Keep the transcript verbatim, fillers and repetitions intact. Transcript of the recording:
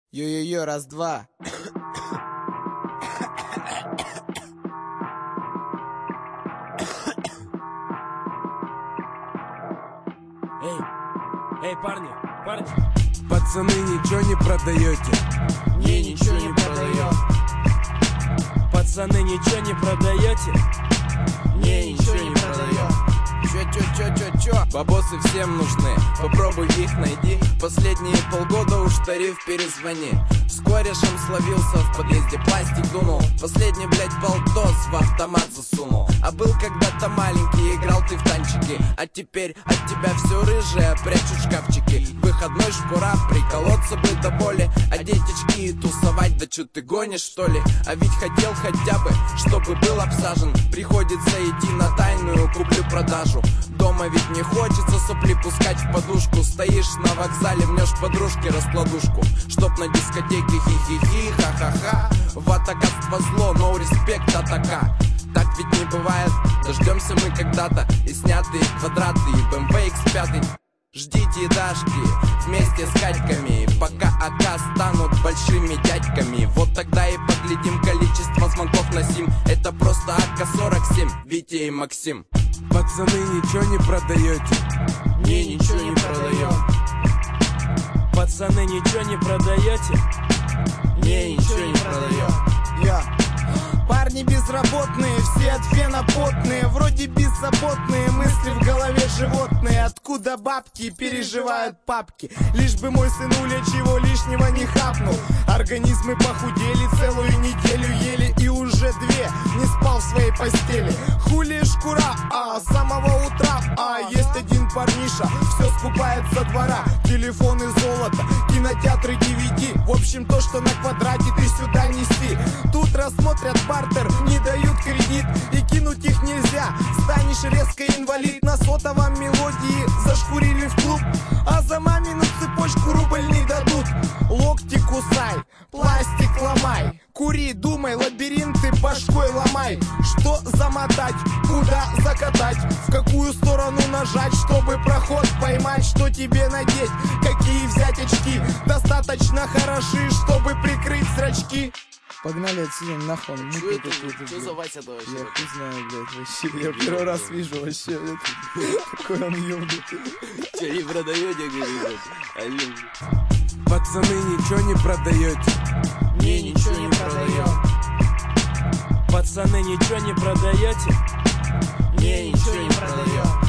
Йо-йо-йо, раз-два. Эй, эй, парни, парни. Пацаны, ничего не продаете? Не, ничего не продаем. Пацаны, ничего не продаете? Не, ничего не продаем. Чё, чё, чё, чё, чё? Бабосы всем нужны, попробуй их найди. Последние полгода уж тариф перезвони. С корешем словился, в подъезде пластик дунул. Последний, блять, болтос в автомат засунул. А был когда-то маленький, играл ты в танчики. А теперь от тебя все рыжее прячут шкафчики. Выходной шкура, приколоться бы до боли. А детечки и тусовать, да чё ты гонишь, что ли? А ведь хотел хотя бы, чтобы был обсажен. Приходится идти на тайную куплю-продажу. Дома ведь не хочется сопли пускать в подушку. Стоишь на вокзале, мнешь подружке раскладушку. Чтоб на дискотеке хи-хи-хи, ха-ха-ха. Ватагатство зло, no респект атака. Так ведь не бывает, дождемся мы когда-то. И снятые квадраты, и бэ эм вэ икс пять. Ждите Дашки вместе с Катьками, пока АК станут большими дядьками. Вот тогда и поглядим количество звонков на сим. Это просто АК сорок семь, Витя и Максим. Пацаны, ничего не продаете? Не, ничего не продаем. Пацаны, ничего не продаете? Не, ничего не продаем. Я. Парни безработные, все от фена потные. Вроде беззаботные, мысли в голове животные. Откуда бабки переживают папки? Лишь бы мой сынуля чего лишнего не хапнул. Организмы похудели, целую неделю ели. И уже две не спал в своей постели. Хули шкура, а с самого утра. А есть один парниша, все скупает со двора. Телефоны золото, кинотеатры ди ви ди. В общем то, что на квадрате, ты сюда неси. Тут рассмотрят бартер, не дают кредит. И кинуть их нельзя, станешь резко инвалид. На сотовом мелодии зашкурили в клуб. А за мамину цепочку рубль не дадут. Локти кусай, пластик ломай. Кури, думай, лабиринты башкой ломай. Что замотать, куда закатать, в какую сторону нажать, чтобы проход поймать. Что тебе надеть, какие взять очки, достаточно хороши, чтобы прикрыть зрачки. Погнали отсюда, нахуй. Чё это? Что за Вася-то вообще? Я хуй знаю, блядь, вообще. Я первый раз вижу вообще, блядь. Какой он ёбнутый. Чё, не продаете, говорит? Алло. Пацаны, ничего не продаете? Не, ничего не продаем. Пацаны, ничего не продаете? Не, ничего не продаем.